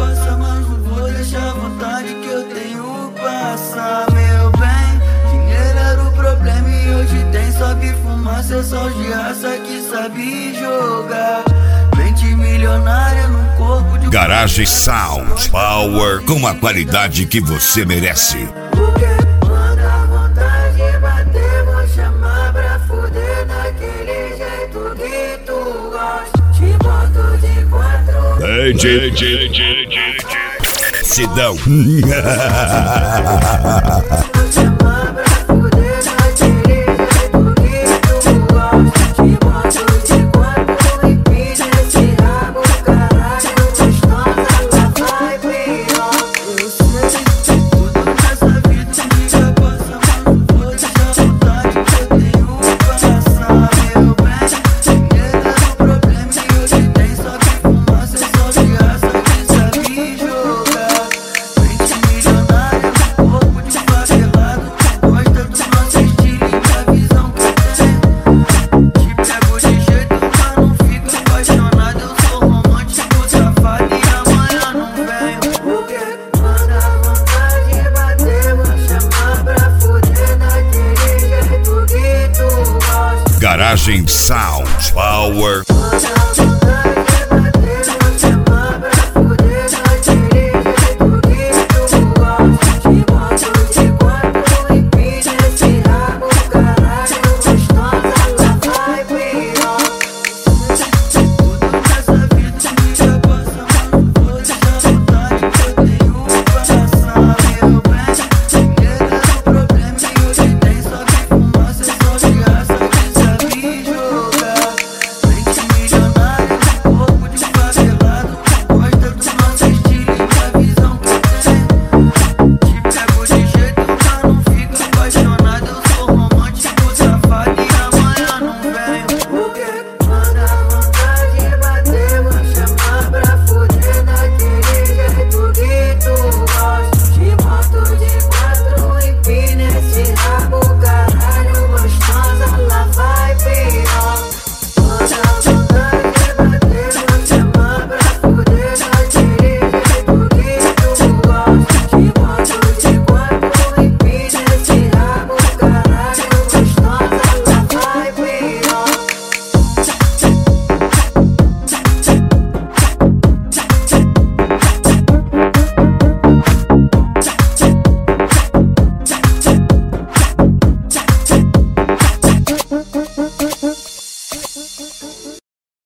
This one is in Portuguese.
passa, mas não vou deixar a vontade que eu tenho passar, meu bem. Dinheiro era o problema e hoje tem só que fumaça, é só de raça que sabe jogar. Mente milionária no corpo de Garagem Sound Power, com a qualidade que você merece. Porque quando a vontade bater, vou chamar pra fuder daquele jeito que tu gosta. Te boto de quatro. Sidão. Vou chamar pra fuder daquele jeito que tu gosta. Te boto de quatro e pisa esse rabo, caralho, gostosa, lá vai pior. Eu sei tudo nessa vida que já passa, mas não vou deixar a vontade que eu tenho passar, meu bem. Dinheiro era o problema e hoje tem só que fumaça, é só de raça que sabe jogar. Mente milionária no corpo de favelado, gosta do nosso estilo e da visão que tem. Te pego de jeito, mas não fico apaixonado. Eu sou romântico, safado e amanhã não venho. Porque quando a vontade bater, vou chamar pra fuder daquele jeito que tu gosta. Garagem Sound Power. Quando a